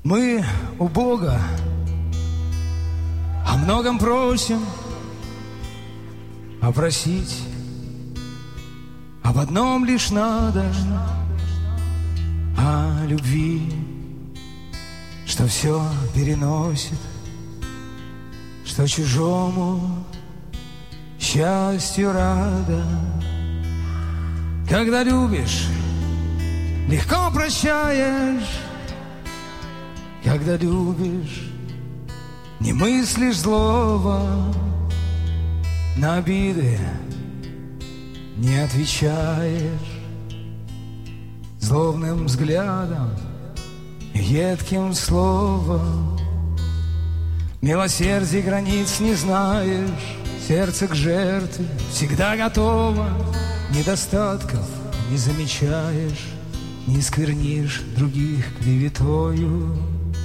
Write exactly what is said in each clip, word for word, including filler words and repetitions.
Мы у Бога о многом просим, а просить об одном лишь надо, о любви, что все переносит, что чужому счастью рада. Когда любишь, легко прощаешь. Когда любишь, не мыслишь злого, на обиды не отвечаешь. Злобным взглядом, едким словом, милосердия границ не знаешь. Сердце к жертве всегда готово, недостатков не замечаешь, не сквернишь других клеветою.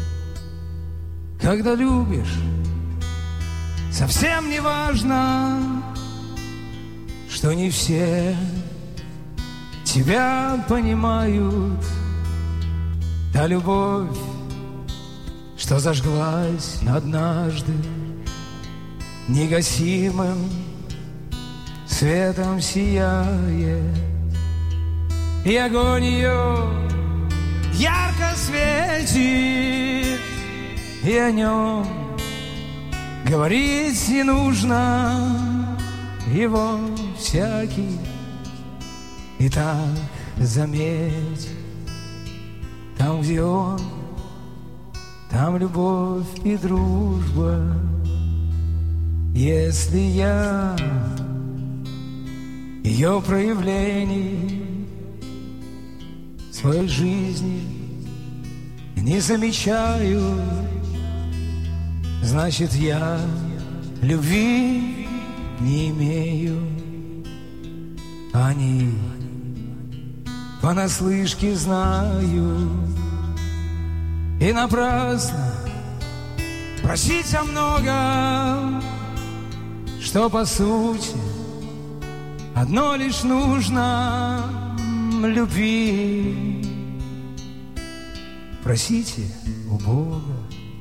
Когда любишь, совсем не важно, что не все тебя понимают. Та любовь, что зажглась однажды, негасимым светом сияет, и огонь ее ярко светит, и о нем говорить не нужно, его всякий и так заметь. Там, где он, там любовь и дружба. Если я ее проявлений в своей жизни не замечаю, значит, я любви не имею. Они понаслышке знаю, и напрасно просить о многом, что по сути одно лишь нужно — любви. Просите у Бога,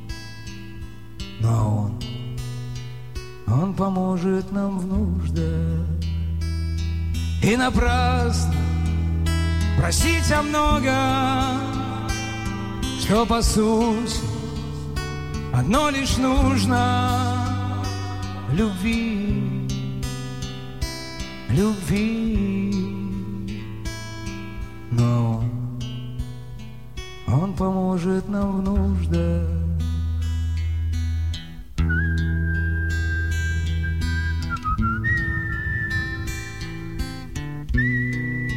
но Он, Он поможет нам в нуждах. И напрасно просить о многом, что по сути одно лишь нужно — любви, любви. Но Он, Он поможет нам в нуждах.